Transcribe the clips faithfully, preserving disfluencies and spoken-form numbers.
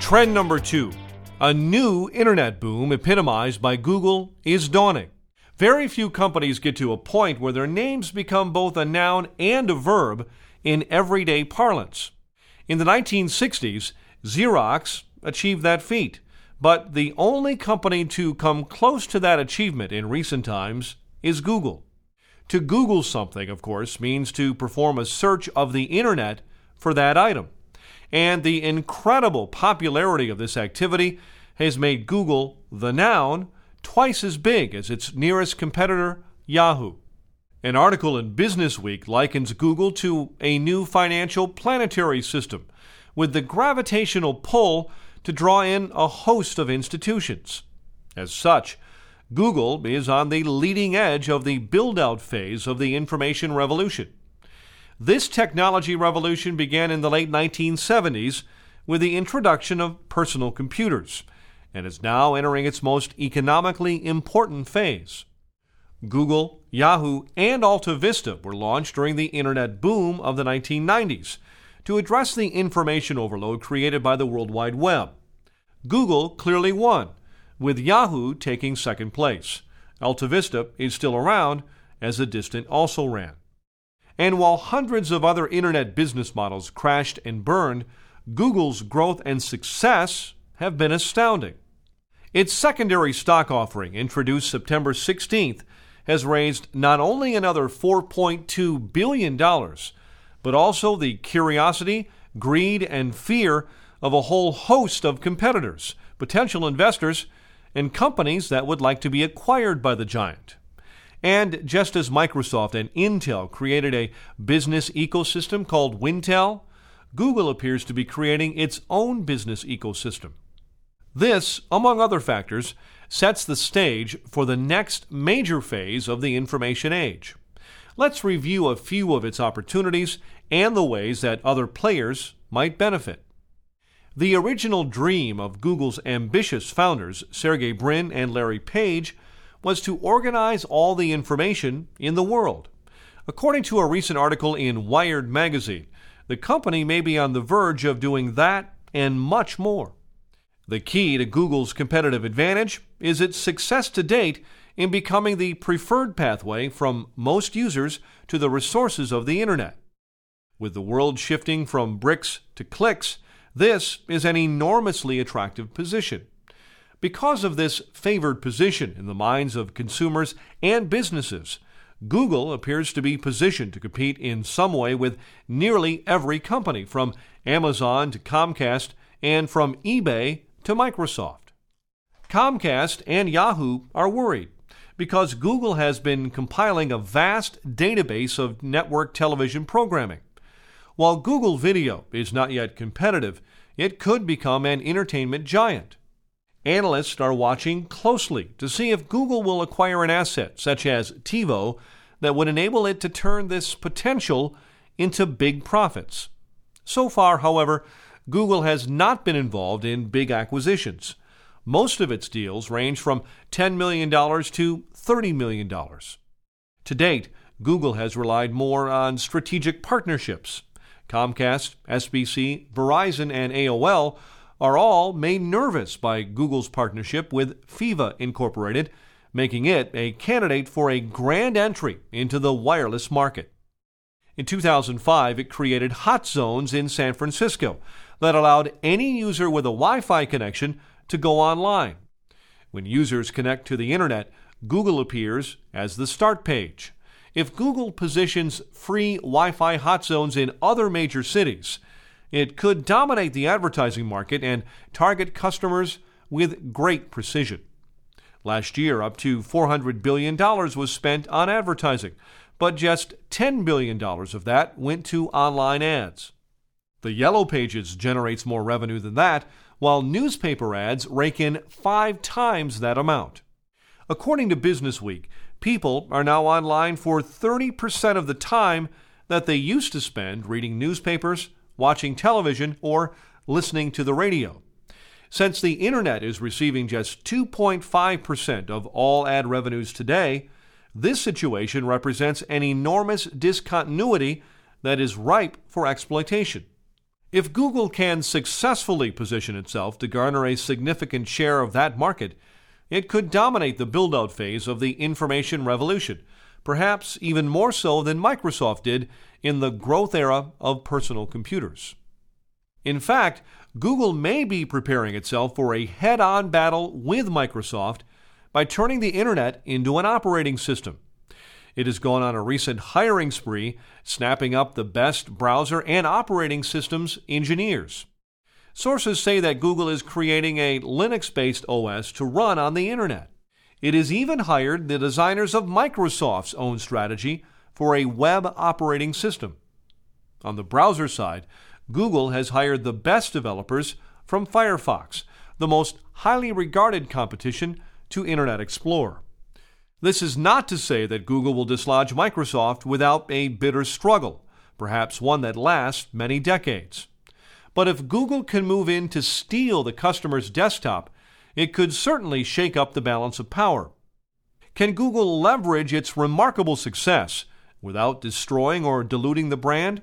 Trend number two. A new internet boom epitomized by Google is dawning. Very few companies get to a point where their names become both a noun and a verb in everyday parlance. In the nineteen sixties, Xerox achieved that feat, but the only company to come close to that achievement in recent times is Google. To Google something, of course, means to perform a search of the internet for that item. And the incredible popularity of this activity has made Google, the noun, twice as big as its nearest competitor, Yahoo. An article in Business Week likens Google to a new financial planetary system with the gravitational pull to draw in a host of institutions. As such, Google is on the leading edge of the build-out phase of the information revolution. This technology revolution began in the late nineteen seventies with the introduction of personal computers and is now entering its most economically important phase. Google, Yahoo, and Alta Vista were launched during the internet boom of the nineteen nineties to address the information overload created by the World Wide Web. Google clearly won, with Yahoo taking second place. Alta Vista is still around as a distant also-ran. And while hundreds of other internet business models crashed and burned, Google's growth and success have been astounding. Its secondary stock offering, introduced September sixteenth, has raised not only another four point two billion dollars, but also the curiosity, greed, and fear of a whole host of competitors, potential investors, and companies that would like to be acquired by the giant. And just as Microsoft and Intel created a business ecosystem called Wintel, Google appears to be creating its own business ecosystem. This, among other factors, sets the stage for the next major phase of the information age. Let's review a few of its opportunities and the ways that other players might benefit. The original dream of Google's ambitious founders, Sergey Brin and Larry Page, was to organize all the information in the world. According to a recent article in Wired magazine, the company may be on the verge of doing that and much more. The key to Google's competitive advantage is its success to date in becoming the preferred pathway from most users to the resources of the internet. With the world shifting from bricks to clicks, this is an enormously attractive position. Because of this favored position in the minds of consumers and businesses, Google appears to be positioned to compete in some way with nearly every company, from Amazon to Comcast and from eBay to Microsoft. Comcast and Yahoo are worried because Google has been compiling a vast database of network television programming. While Google Video is not yet competitive, it could become an entertainment giant. Analysts are watching closely to see if Google will acquire an asset such as TiVo that would enable it to turn this potential into big profits. So far, however, Google has not been involved in big acquisitions. Most of its deals range from ten million dollars to thirty million dollars. To date, Google has relied more on strategic partnerships. Comcast, S B C, Verizon, and A O L are all made nervous by Google's partnership with Fiva Incorporated, making it a candidate for a grand entry into the wireless market. In two thousand five, it created hot zones in San Francisco that allowed any user with a Wi-Fi connection to go online. When users connect to the internet, Google appears as the start page. If Google positions free Wi-Fi hot zones in other major cities, it could dominate the advertising market and target customers with great precision. Last year, up to four hundred billion dollars was spent on advertising, but just ten billion dollars of that went to online ads. The Yellow Pages generates more revenue than that, while newspaper ads rake in five times that amount. According to Business Week, people are now online for thirty percent of the time that they used to spend reading newspapers, watching television, or listening to the radio. Since the internet is receiving just two point five percent of all ad revenues today, this situation represents an enormous discontinuity that is ripe for exploitation. If Google can successfully position itself to garner a significant share of that market, it could dominate the build-out phase of the information revolution, perhaps even more so than Microsoft did in the growth era of personal computers. In fact, Google may be preparing itself for a head-on battle with Microsoft by turning the Internet into an operating system. It has gone on a recent hiring spree, snapping up the best browser and operating systems engineers. Sources say that Google is creating a Linux-based O S to run on the Internet. It has even hired the designers of Microsoft's own strategy for a web operating system. On the browser side, Google has hired the best developers from Firefox, the most highly regarded competition to Internet Explorer. This is not to say that Google will dislodge Microsoft without a bitter struggle, perhaps one that lasts many decades. But if Google can move in to steal the customer's desktop, it could certainly shake up the balance of power. Can Google leverage its remarkable success without destroying or diluting the brand?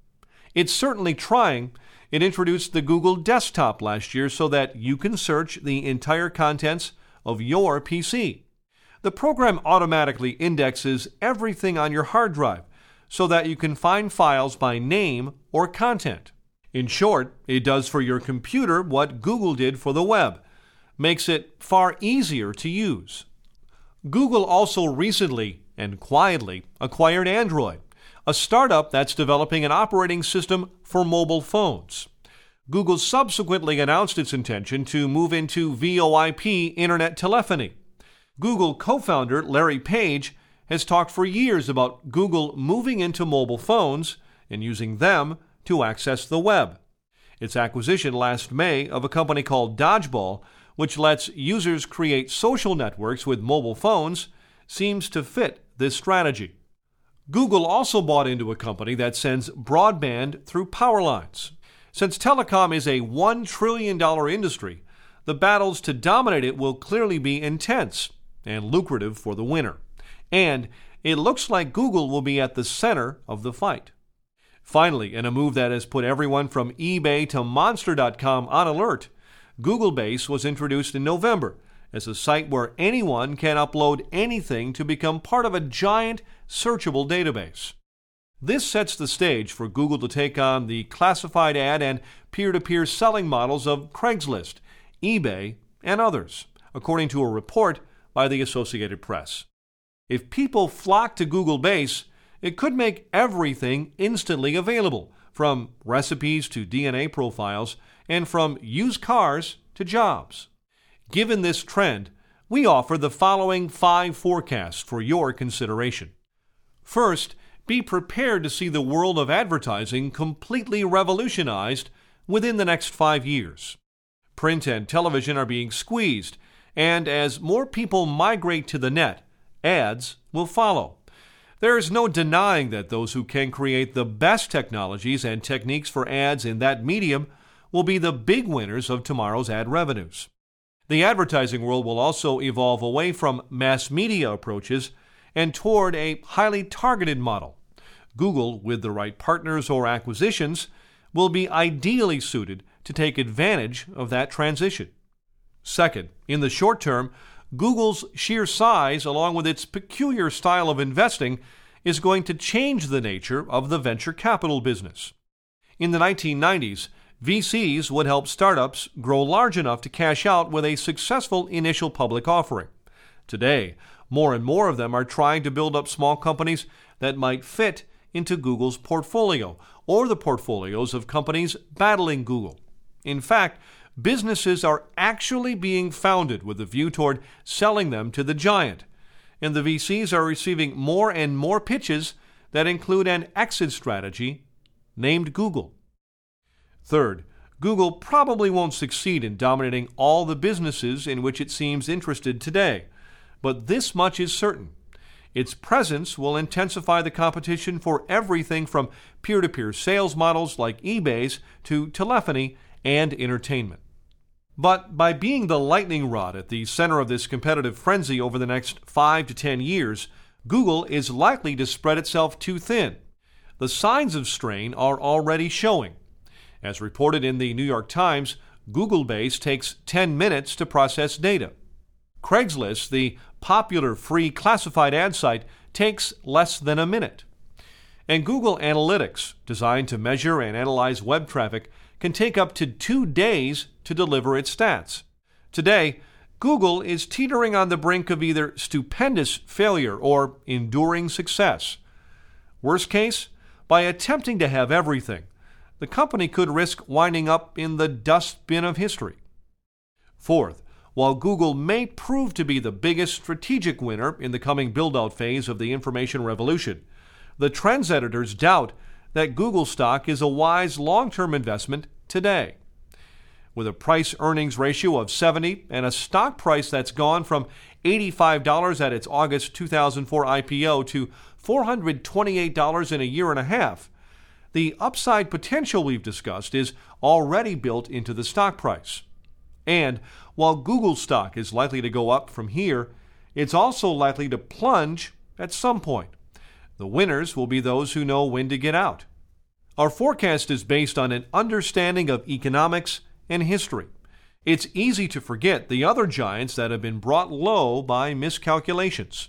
It's certainly trying. It introduced the Google Desktop last year so that you can search the entire contents of your P C. The program automatically indexes everything on your hard drive so that you can find files by name or content. In short, it does for your computer what Google did for the web, makes it far easier to use. Google also recently and quietly acquired Android, a startup that's developing an operating system for mobile phones. Google subsequently announced its intention to move into VoIP internet telephony. Google co-founder Larry Page has talked for years about Google moving into mobile phones and using them to access the web. Its acquisition last May of a company called Dodgeball, which lets users create social networks with mobile phones, seems to fit this strategy. Google also bought into a company that sends broadband through power lines. Since telecom is a one trillion dollars industry, the battles to dominate it will clearly be intense and lucrative for the winner. And it looks like Google will be at the center of the fight. Finally, in a move that has put everyone from eBay to Monster dot com on alert, Google Base was introduced in November as a site where anyone can upload anything to become part of a giant searchable database. This sets the stage for Google to take on the classified ad and peer-to-peer selling models of Craigslist, eBay, and others, according to a report by the Associated Press. If people flock to Google Base, it could make everything instantly available, from recipes to D N A profiles, and from used cars to jobs. Given this trend, we offer the following five forecasts for your consideration. First, be prepared to see the world of advertising completely revolutionized within the next five years. Print and television are being squeezed, and as more people migrate to the net, ads will follow. There is no denying that those who can create the best technologies and techniques for ads in that medium will be the big winners of tomorrow's ad revenues. The advertising world will also evolve away from mass media approaches and toward a highly targeted model. Google, with the right partners or acquisitions, will be ideally suited to take advantage of that transition. Second, in the short term, Google's sheer size, along with its peculiar style of investing, is going to change the nature of the venture capital business. In the nineteen nineties, V Cs would help startups grow large enough to cash out with a successful initial public offering. Today, more and more of them are trying to build up small companies that might fit into Google's portfolio or the portfolios of companies battling Google. In fact, businesses are actually being founded with a view toward selling them to the giant, and the V Cs are receiving more and more pitches that include an exit strategy named Google. Third, Google probably won't succeed in dominating all the businesses in which it seems interested today, but this much is certain. Its presence will intensify the competition for everything from peer-to-peer sales models like eBay's to telephony and entertainment. But by being the lightning rod at the center of this competitive frenzy over the next five to ten years, Google is likely to spread itself too thin. The signs of strain are already showing. As reported in the New York Times, Google Base takes ten minutes to process data. Craigslist, the popular free classified ad site, takes less than a minute. And Google Analytics, designed to measure and analyze web traffic, can take up to two days to deliver its stats. Today, Google is teetering on the brink of either stupendous failure or enduring success. Worst case, by attempting to have everything, the company could risk winding up in the dustbin of history. Fourth, while Google may prove to be the biggest strategic winner in the coming build-out phase of the information revolution, the trends editors doubt that Google stock is a wise long-term investment today. With a price-earnings ratio of seventy and a stock price that's gone from eighty-five dollars at its August two thousand four I P O to four hundred twenty-eight dollars in a year and a half, the upside potential we've discussed is already built into the stock price. And while Google stock is likely to go up from here, it's also likely to plunge at some point. The winners will be those who know when to get out. Our forecast is based on an understanding of economics and history. It's easy to forget the other giants that have been brought low by miscalculations.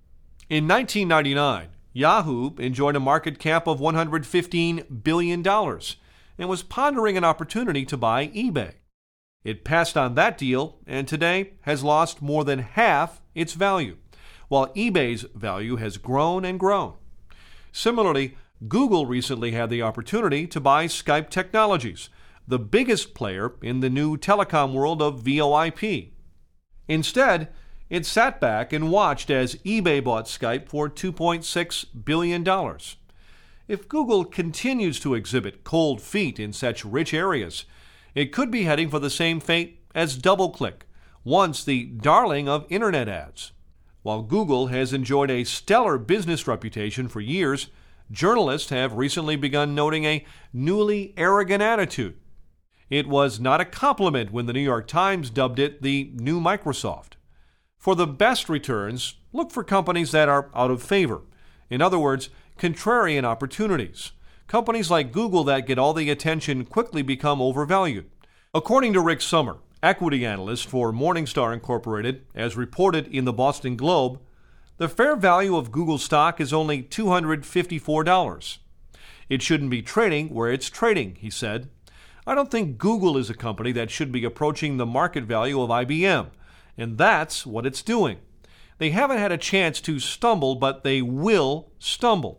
In nineteen ninety-nine, Yahoo enjoyed a market cap of one hundred fifteen billion dollars and was pondering an opportunity to buy eBay. It passed on that deal and today has lost more than half its value, while eBay's value has grown and grown. Similarly, Google recently had the opportunity to buy Skype Technologies, the biggest player in the new telecom world of V O I P. Instead, it sat back and watched as eBay bought Skype for two point six billion dollars. If Google continues to exhibit cold feet in such rich areas, it could be heading for the same fate as DoubleClick, once the darling of internet ads. While Google has enjoyed a stellar business reputation for years, journalists have recently begun noting a newly arrogant attitude. It was not a compliment when the New York Times dubbed it the new Microsoft. For the best returns, look for companies that are out of favor. In other words, contrarian opportunities. Companies like Google that get all the attention quickly become overvalued. According to Rick Sommer, equity analyst for Morningstar Incorporated, as reported in the Boston Globe, the fair value of Google stock is only two hundred fifty-four dollars. It shouldn't be trading where it's trading, he said. I don't think Google is a company that should be approaching the market value of I B M, and that's what it's doing. They haven't had a chance to stumble, but they will stumble.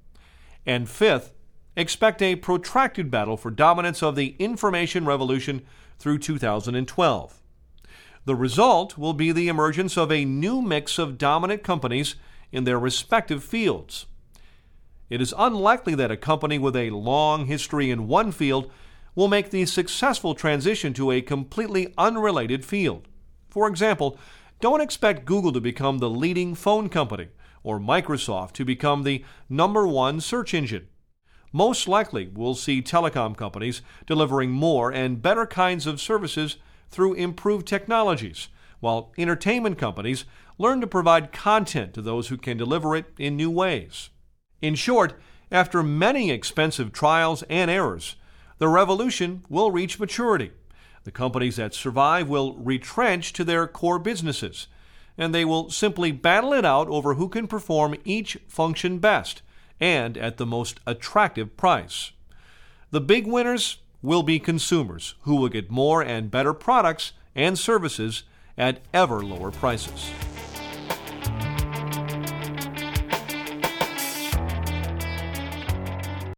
And fifth, expect a protracted battle for dominance of the information revolution through two thousand twelve. The result will be the emergence of a new mix of dominant companies in their respective fields. It is unlikely that a company with a long history in one field will make the successful transition to a completely unrelated field. For example, don't expect Google to become the leading phone company or Microsoft to become the number one search engine. Most likely, we'll see telecom companies delivering more and better kinds of services through improved technologies, while entertainment companies learn to provide content to those who can deliver it in new ways. In short, after many expensive trials and errors, the revolution will reach maturity. The companies that survive will retrench to their core businesses, and they will simply battle it out over who can perform each function best and at the most attractive price. The big winners will be consumers who will get more and better products and services at ever lower prices.